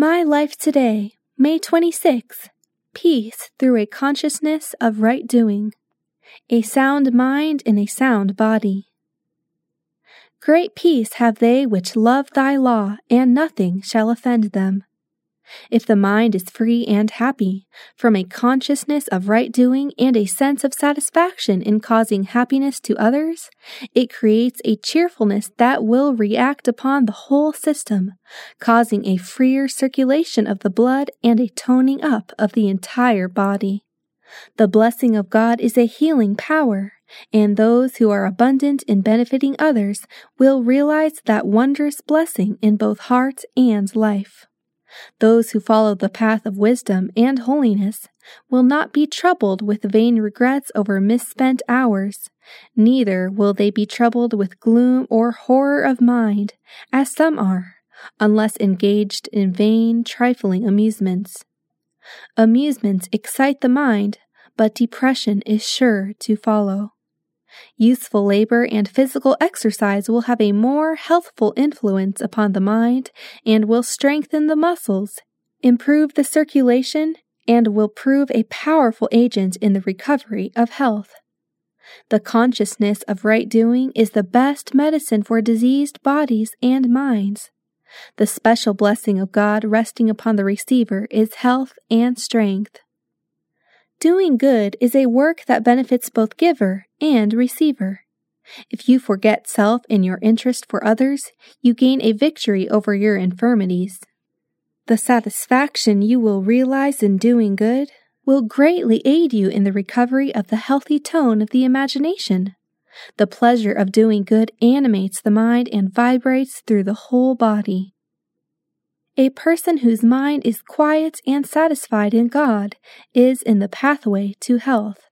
My life today, May 26. Peace through a consciousness of right doing. A sound mind in a sound body. Great peace have they which love thy law, and nothing shall offend them. If the mind is free and happy, from a consciousness of right doing and a sense of satisfaction in causing happiness to others, it creates a cheerfulness that will react upon the whole system, causing a freer circulation of the blood and a toning up of the entire body. The blessing of God is a healing power, and those who are abundant in benefiting others will realize that wondrous blessing in both heart and life. Those who follow the path of wisdom and holiness will not be troubled with vain regrets over misspent hours, neither will they be troubled with gloom or horror of mind, as some are, unless engaged in vain, trifling amusements. Amusements excite the mind, but depression is sure to follow. Useful labor and physical exercise will have a more healthful influence upon the mind and will strengthen the muscles, improve the circulation, and will prove a powerful agent in the recovery of health. The consciousness of right doing is the best medicine for diseased bodies and minds. The special blessing of God resting upon the receiver is health and strength. Doing good is a work that benefits both giver and receiver. If you forget self in your interest for others, you gain a victory over your infirmities. The satisfaction you will realize in doing good will greatly aid you in the recovery of the healthy tone of the imagination. The pleasure of doing good animates the mind and vibrates through the whole body. A person whose mind is quiet and satisfied in God is in the pathway to health.